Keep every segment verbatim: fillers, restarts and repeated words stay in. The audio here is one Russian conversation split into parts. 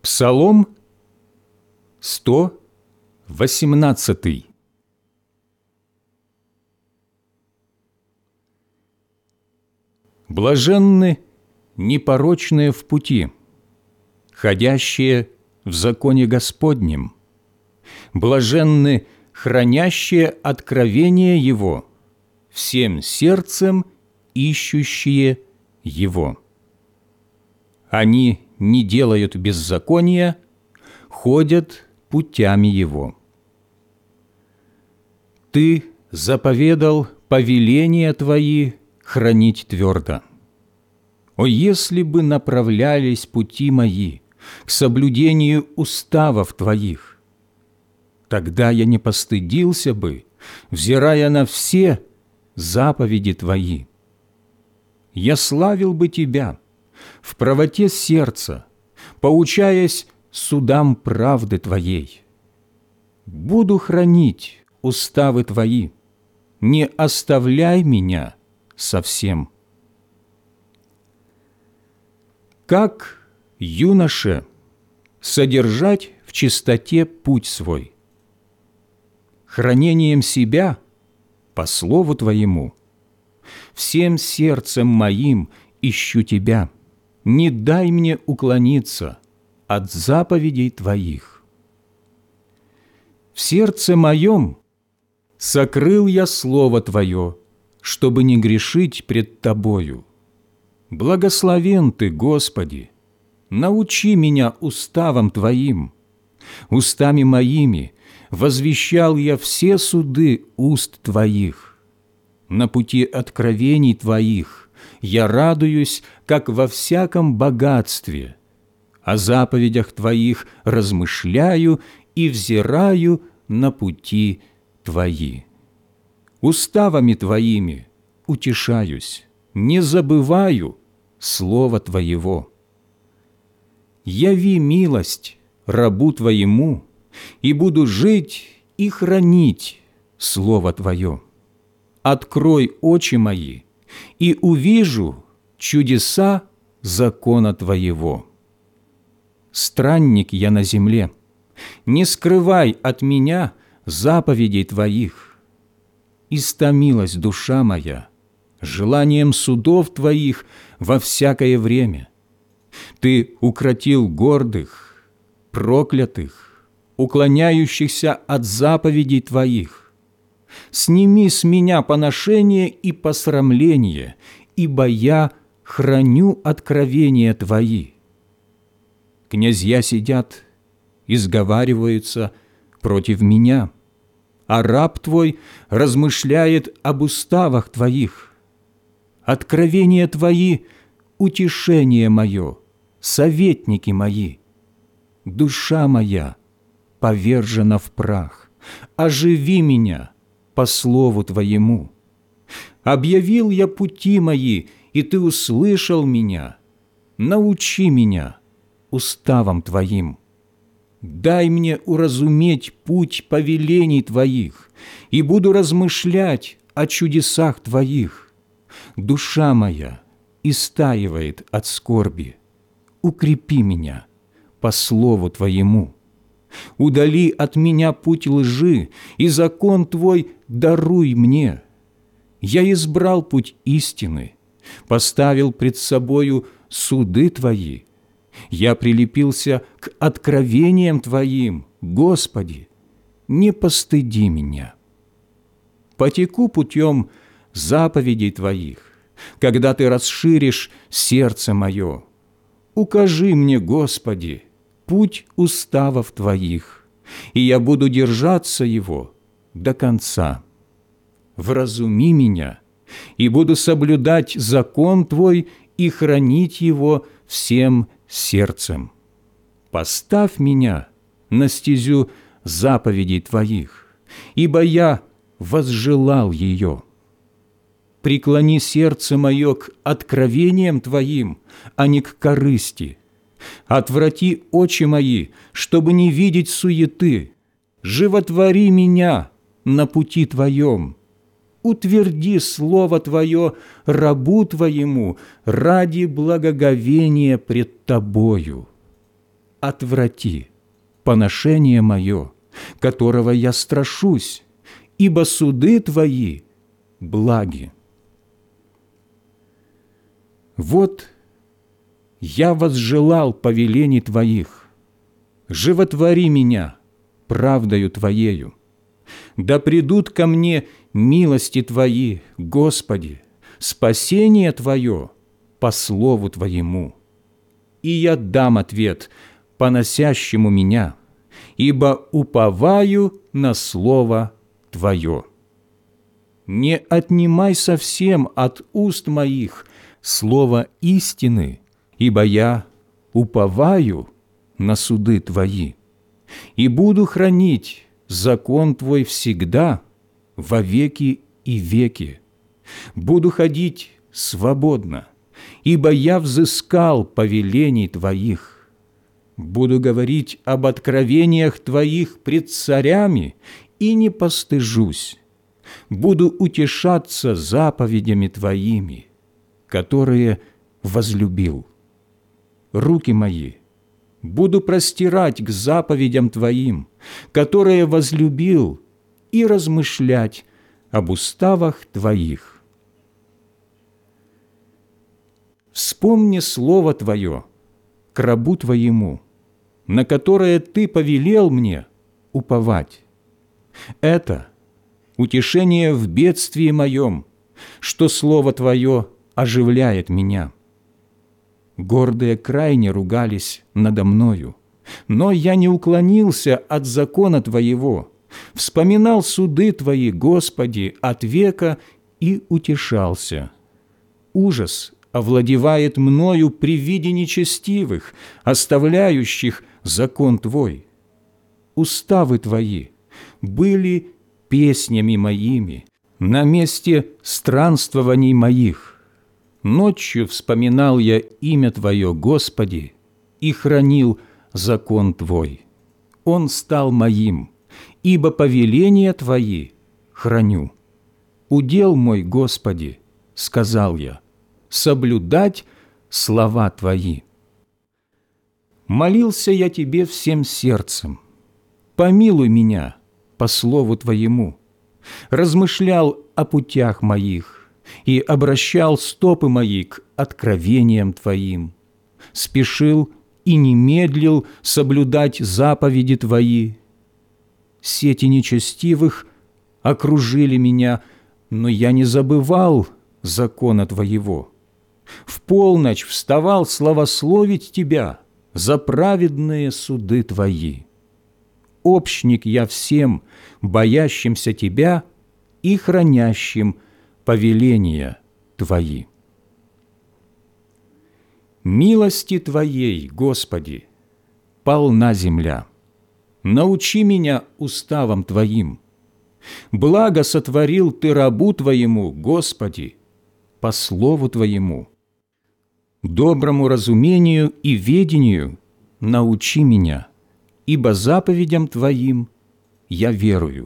Псалом сто восемнадцатый. Блаженны непорочные в пути, ходящие в законе Господнем. Блаженны хранящие откровение Его, всем сердцем ищущие Его. Они не делают беззакония, ходят путями Его. Ты заповедал повеления Твои хранить твердо. О, если бы направлялись пути мои к соблюдению уставов Твоих, тогда я не постыдился бы, взирая на все заповеди Твои. Я славил бы Тебя в правоте сердца, поучаясь судам правды Твоей. Буду хранить уставы Твои, не оставляй меня совсем. Как юноше содержать в чистоте путь свой, хранением себя по слову Твоему. Всем сердцем моим ищу Тебя, не дай мне уклониться от заповедей Твоих. В сердце моем сокрыл я слово Твое, чтобы не грешить пред Тобою. Благословен Ты, Господи, научи меня уставам Твоим. Устами моими возвещал я все суды уст Твоих. На пути откровений Твоих я радуюсь, как во всяком богатстве. О заповедях Твоих размышляю и взираю на пути Твои. Уставами Твоими утешаюсь, не забываю слова Твоего. Яви милость рабу Твоему, и буду жить и хранить слово Твое. Открой очи мои, и увижу чудеса закона Твоего. Странник я на земле, не скрывай от меня заповедей Твоих. Истомилась душа моя желанием судов Твоих во всякое время. Ты укротил гордых, проклятых, уклоняющихся от заповедей Твоих. Сними с меня поношение и посрамление, ибо я храню откровения Твои. Князья сидят и сговариваются против меня, а раб Твой размышляет об уставах Твоих. Откровения Твои – утешение мое, советники мои. Душа моя повержена в прах, оживи меня по слову Твоему. Объявил я пути мои, и Ты услышал меня. Научи меня уставам Твоим. Дай мне уразуметь путь повелений Твоих, и буду размышлять о чудесах Твоих. Душа моя истаивает от скорби. Укрепи меня по слову Твоему. Удали от меня путь лжи, и закон Твой даруй мне. Я избрал путь истины, поставил пред собою суды Твои. Я прилепился к откровениям Твоим, Господи, не постыди меня. Потеку путем заповедей Твоих, когда Ты расширишь сердце мое. Укажи мне, Господи, путь уставов Твоих, и я буду держаться его до конца. Вразуми меня, и буду соблюдать закон Твой и хранить его всем сердцем. Поставь меня на стезю заповедей Твоих, ибо я возжелал ее. Преклони сердце мое к откровениям Твоим, а не к корысти. Отврати очи мои, чтобы не видеть суеты. Животвори меня на пути Твоем. Утверди слово Твое рабу Твоему ради благоговения пред Тобою. отврати поношение мое, которого я страшусь, ибо суды Твои благи. Вот я возжелал повелений Твоих, животвори меня правдою Твоею. Да придут ко мне милости Твои, Господи, спасение Твое по слову Твоему. И я дам ответ поносящему меня, ибо уповаю на слово Твое. Не отнимай совсем от уст моих слово истины, ибо я уповаю на суды Твои и буду хранить закон Твой всегда, во веки и веки. Буду ходить свободно, ибо я взыскал повелений Твоих. Буду говорить об откровениях Твоих пред царями и не постыжусь. Буду утешаться заповедями Твоими, которые возлюбил. Руки мои буду простирать к заповедям Твоим, которые возлюбил, и размышлять об уставах Твоих. Вспомни слово Твое к рабу Твоему, на которое Ты повелел мне уповать. Это утешение в бедствии моем, что слово Твое оживляет меня. Гордые крайне ругались надо мною, но я не уклонился от закона Твоего, вспоминал суды Твои, Господи, от века и утешался. Ужас овладевает мною при виде нечестивых, оставляющих закон Твой. Уставы Твои были песнями моими на месте странствований моих. Ночью вспоминал я имя Твое, Господи, и хранил закон Твой. Он стал моим, ибо повеления Твои храню. Удел мой, Господи, сказал я, соблюдать слова Твои. Молился я Тебе всем сердцем. Помилуй меня по слову Твоему. Размышлял о путях моих и обращал стопы мои к откровениям Твоим. Спешил и не медлил соблюдать заповеди Твои. Сети нечестивых окружили меня, но я не забывал закона Твоего. В полночь вставал славословить Тебя за праведные суды Твои. Общник я всем, боящимся Тебя и хранящим повеления Твои. Милости Твоей, Господи, полна земля. Научи меня уставам Твоим. Благо сотворил Ты рабу Твоему, Господи, по слову Твоему. Доброму разумению и ведению научи меня, ибо заповедям Твоим я верую.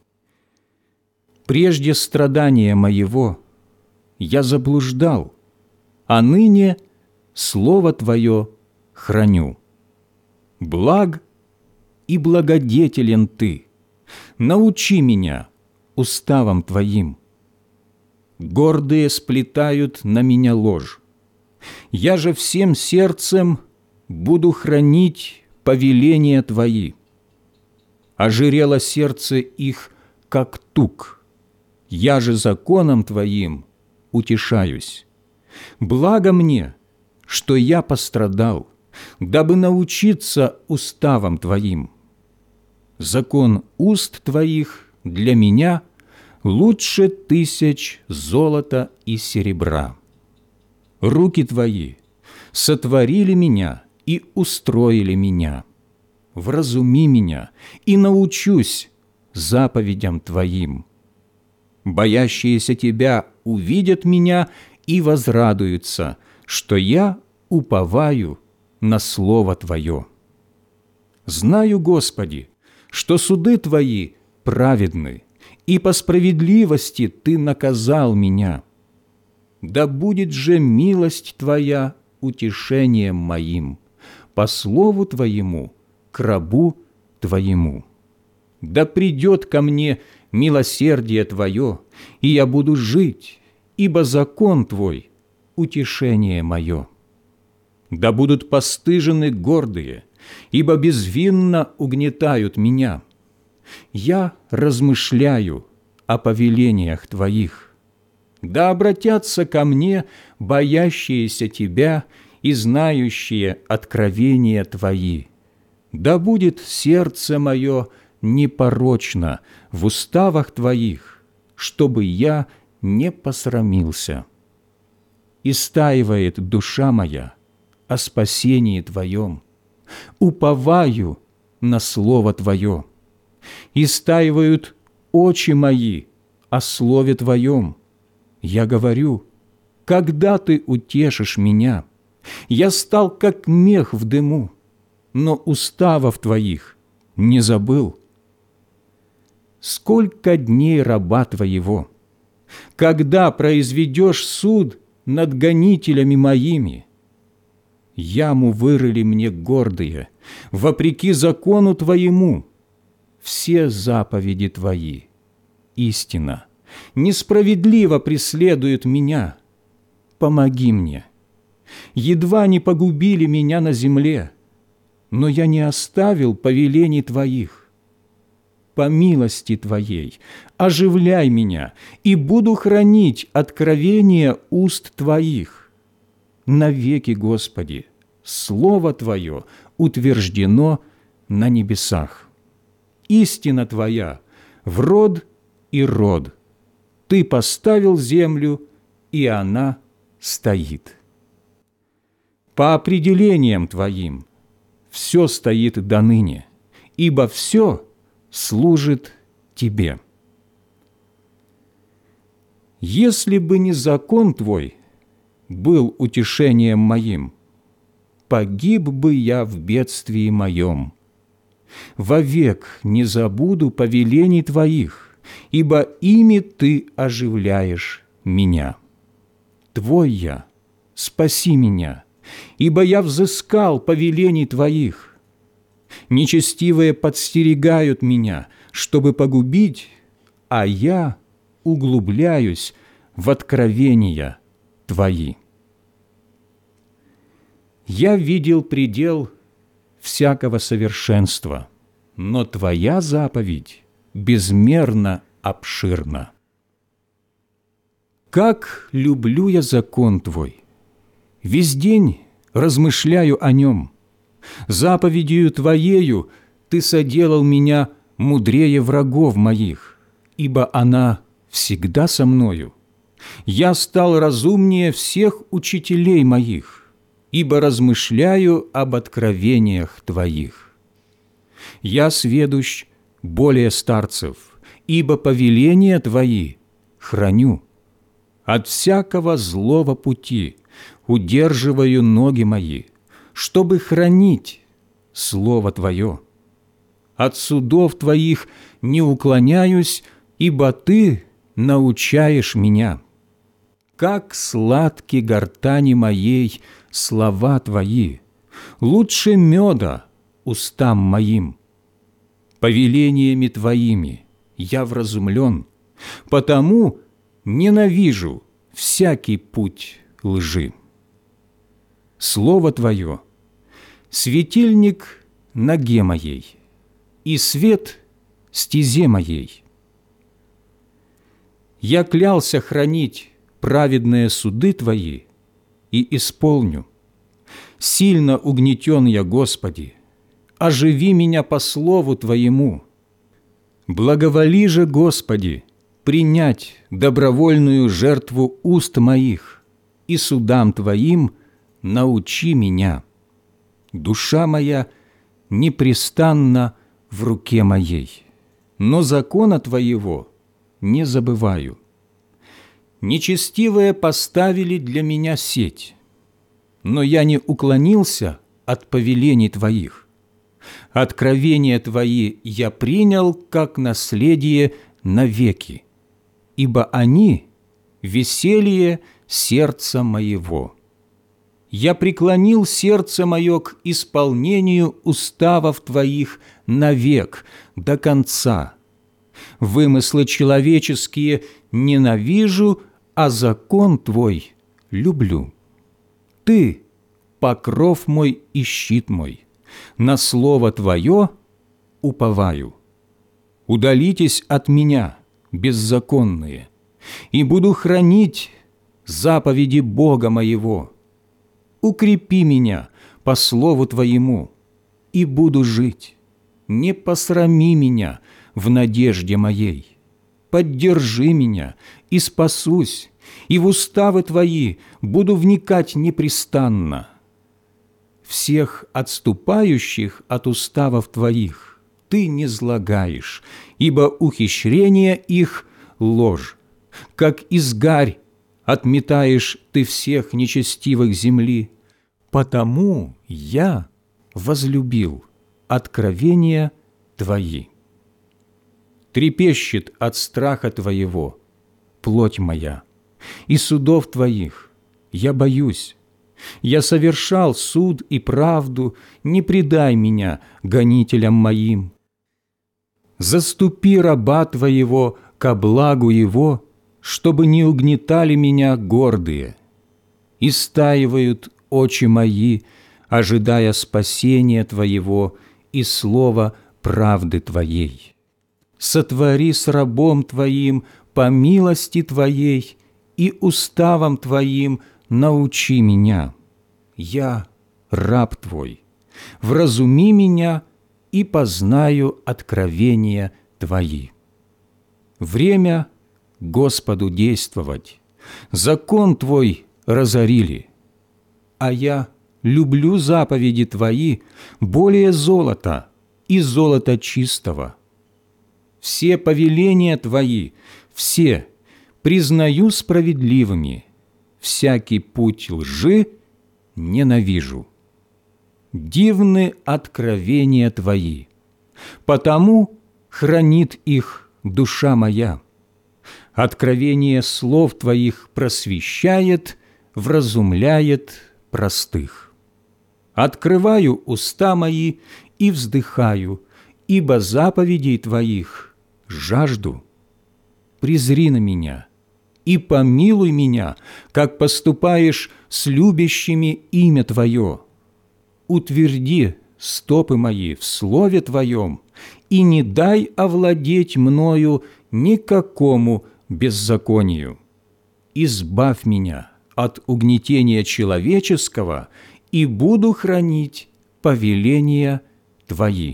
Прежде страдания моего я заблуждал, а ныне слово Твое храню. Благ и благодетелен Ты, научи меня уставам Твоим. Гордые сплетают на меня ложь, я же всем сердцем буду хранить повеления Твои. Ожирело сердце их, как тук, я же законом Твоим утешаюсь. Благо мне, что я пострадал, дабы научиться уставам Твоим. Закон уст Твоих для меня лучше тысяч золота и серебра. Руки Твои сотворили меня и устроили меня. Вразуми меня, и научусь заповедям Твоим. Боящиеся Тебя увидят меня и возрадуются, что я уповаю на Слово Твое. Знаю, Господи, что суды Твои праведны, и по справедливости Ты наказал меня. Да будет же милость Твоя утешением моим, по слову Твоему к рабу Твоему. Да придет ко мне милосердие Твое, и я буду жить, ибо закон Твой – утешение мое. Да будут постыжены гордые, ибо безвинно угнетают меня. Я размышляю о повелениях Твоих. Да обратятся ко мне боящиеся Тебя и знающие откровения Твои. Да будет сердце мое непорочно в уставах Твоих, чтобы я не посрамился. Истаивает душа моя о спасении Твоем, уповаю на Слово Твое. Истаивают очи мои о Слове Твоем. Я говорю, когда Ты утешишь меня? Я стал, как мех в дыму, но уставов Твоих не забыл. Сколько дней раба Твоего? Когда произведешь суд над гонителями моими? Яму вырыли мне гордые, вопреки закону Твоему. Все заповеди Твои, истина, несправедливо преследуют меня. Помоги мне. Едва не погубили меня на земле, но я не оставил повелений Твоих. По милости Твоей оживляй меня, и буду хранить откровение уст Твоих. Навеки, Господи, Слово Твое утверждено на небесах. Истина Твоя в род и род. Ты поставил землю, и она стоит. По определениям Твоим все стоит доныне, ибо все служит Тебе. Если бы не закон Твой был утешением моим, погиб бы я в бедствии моем. Вовек не забуду повелений Твоих, ибо ими Ты оживляешь меня. Твой я, спаси меня, ибо я взыскал повелений Твоих. Нечестивые подстерегают меня, чтобы погубить, а я углубляюсь в откровения Твои. Я видел предел всякого совершенства, но Твоя заповедь безмерно обширна. Как люблю я закон Твой! Весь день размышляю о нем. Заповедью Твоею Ты соделал меня мудрее врагов моих, ибо она всегда со мною. Я стал разумнее всех учителей моих, ибо размышляю об откровениях Твоих. Я сведущ более старцев, ибо повеления Твои храню. От всякого злого пути удерживаю ноги мои, чтобы хранить Слово Твое. От судов Твоих не уклоняюсь, ибо Ты научаешь меня. Как сладки гортани моей слова Твои, лучше меда устам моим. Повелениями Твоими я вразумлен, потому ненавижу всякий путь лжи. Слово Твое – светильник ноге моей и свет стезе моей. Я клялся хранить праведные суды Твои и исполню. Сильно угнетен я, Господи, оживи меня по слову Твоему. Благоволи же, Господи, принять добровольную жертву уст моих, и судам Твоим научи меня. Душа моя непрестанна в руке моей, но закона Твоего не забываю. Нечестивые поставили для меня сеть, но я не уклонился от повелений Твоих. Откровения Твои я принял как наследие навеки, ибо они – веселье сердца моего. Я преклонил сердце мое к исполнению уставов Твоих навек, до конца. Вымыслы человеческие ненавижу, а закон Твой люблю. Ты – покров мой и щит мой, на слово Твое уповаю. Удалитесь от меня, беззаконные, и буду хранить заповеди Бога моего. Укрепи меня по слову Твоему, и буду жить. Не посрами меня в надежде моей. Поддержи меня, и спасусь, и в уставы Твои буду вникать непрестанно. Всех отступающих от уставов Твоих Ты не злагаешь, ибо ухищрение их – ложь. Как изгарь отметаешь Ты всех нечестивых земли, потому я возлюбил откровения Твои. Трепещет от страха Твоего плоть моя, и судов Твоих я боюсь. Я совершал суд и правду, не предай меня гонителям моим. Заступи раба Твоего ко благу его, чтобы не угнетали меня гордые. Истаивают очи мои, ожидая спасения Твоего и слова правды Твоей. Сотвори с рабом Твоим по милости Твоей, и уставом Твоим научи меня. Я раб Твой, вразуми меня и познаю откровения Твои. Время Господу действовать, закон Твой разорили, а я люблю заповеди Твои более золота и золота чистого. Все повеления Твои, все признаю справедливыми, всякий путь лжи ненавижу. Дивны откровения Твои, потому хранит их душа моя. Откровение слов Твоих просвещает, вразумляет простых. Открываю уста мои и вздыхаю, ибо заповедей Твоих жажду. Презри на меня и помилуй меня, как поступаешь с любящими имя Твое. Утверди стопы мои в слове Твоем и не дай овладеть мною никакому беззаконию. Избавь меня от угнетения человеческого и буду хранить повеления Твои.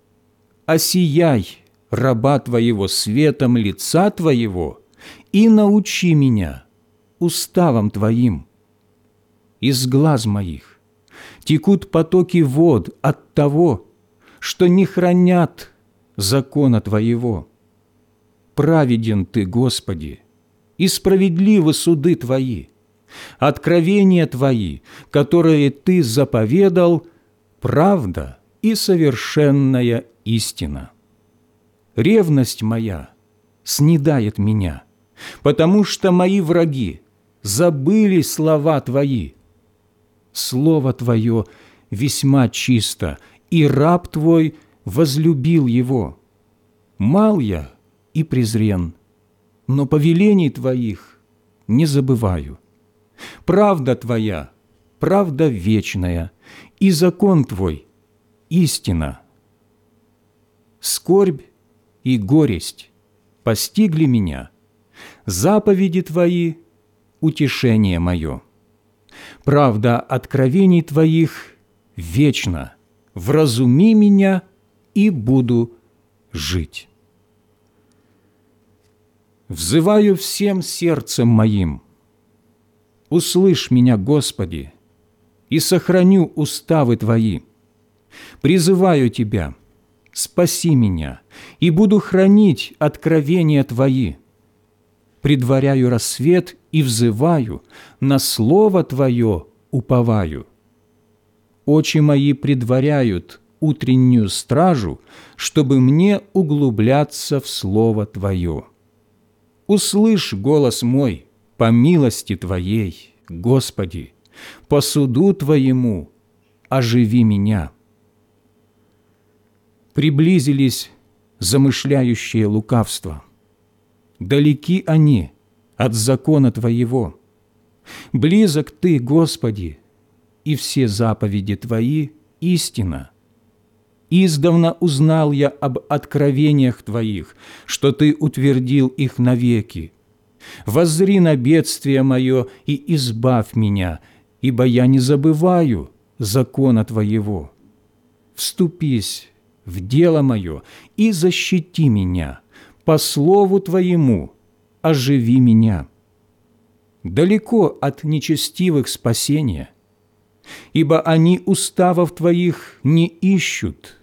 Осияй раба Твоего светом лица Твоего и научи меня уставам Твоим. Из глаз моих текут потоки вод от того, что не хранят закона Твоего. Праведен Ты, Господи, и справедливы суды Твои. Откровения Твои, которые Ты заповедал, правда и совершенная истина. Ревность моя снедает меня, потому что мои враги забыли слова Твои. Слово Твое весьма чисто, и раб Твой возлюбил его. Мал я и презрен, но повелений Твоих не забываю. Правда Твоя, правда вечная, и закон Твой – истина. Скорбь и горесть постигли меня, заповеди Твои – утешение мое. Правда откровений Твоих вечна, вразуми меня, и буду жить. Взываю всем сердцем моим. Услышь меня, Господи, и сохраню уставы Твои. Призываю Тебя, спаси меня, и буду хранить откровения Твои. Предваряю рассвет и взываю, на слово Твое уповаю. Очи мои предваряют утреннюю стражу, чтобы мне углубляться в слово Твое. Услышь голос мой по милости Твоей, Господи, по суду Твоему оживи меня. Приблизились замышляющие лукавство. Далеки они от закона Твоего. Близок Ты, Господи, и все заповеди Твои – истина. Издавна узнал я об откровениях Твоих, что Ты утвердил их навеки. Воззри на бедствие мое и избавь меня, ибо я не забываю закона Твоего. Вступись в дело мое и защити меня, по слову Твоему оживи меня. Далеко от нечестивых спасения, ибо они уставов Твоих не ищут.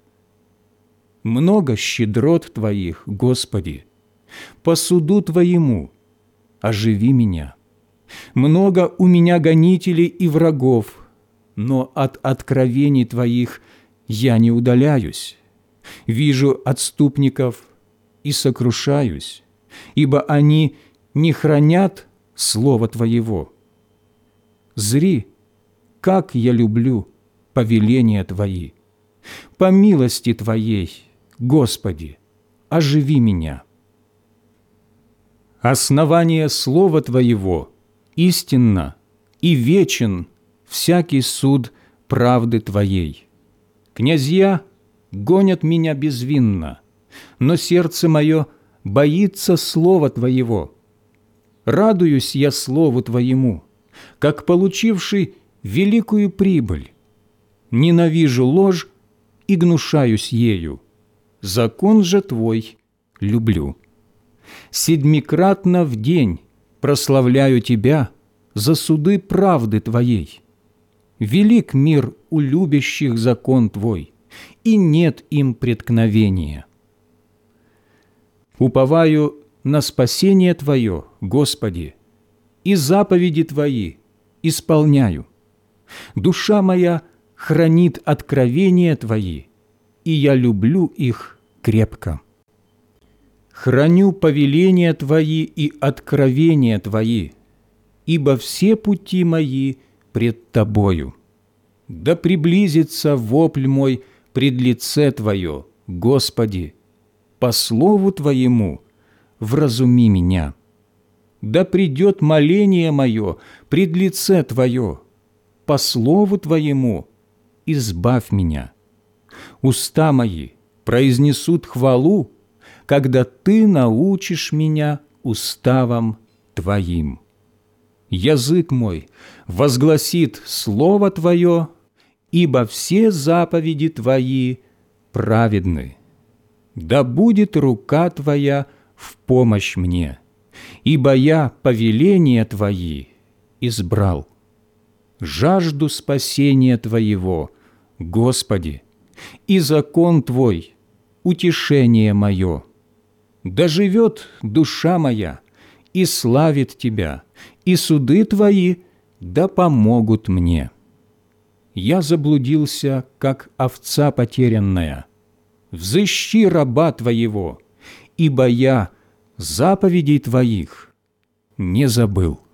Много щедрот Твоих, Господи, по суду Твоему оживи меня. Много у меня гонителей и врагов, но от откровений Твоих я не удаляюсь. Вижу отступников и сокрушаюсь, ибо они не хранят Слова Твоего. Зри, как я люблю повеления Твои. По милости Твоей, Господи, оживи меня. Основание Слова Твоего истинно и вечен всякий суд правды Твоей. Князья гонят меня безвинно, но сердце мое боится Слова Твоего. Радуюсь я Слову Твоему, как получивший великую прибыль. Ненавижу ложь и гнушаюсь ею. Закон же Твой люблю. Седмикратно в день прославляю Тебя за суды правды Твоей. Велик мир у любящих закон Твой, и нет им преткновения. Уповаю на спасение Твое, Господи, и заповеди Твои исполняю. Душа моя хранит откровения Твои, и я люблю их крепко. Храню повеления Твои и откровения Твои, ибо все пути мои пред Тобою. Да приблизится вопль мой пред лице Твое, Господи, по слову Твоему вразуми меня. Да придет моление мое пред лице Твое, по слову Твоему избавь меня. Уста мои произнесут хвалу, когда Ты научишь меня уставам Твоим. Язык мой возгласит Слово Твое, ибо все заповеди Твои праведны. Да будет рука Твоя в помощь мне, ибо я повеления Твои избрал. Жажду спасения Твоего, Господи, и закон Твой – утешение мое. Да живет душа моя и славит Тебя, и суды Твои да помогут мне. Я заблудился, как овца потерянная. Взыщи раба Твоего, ибо я заповедей Твоих не забыл.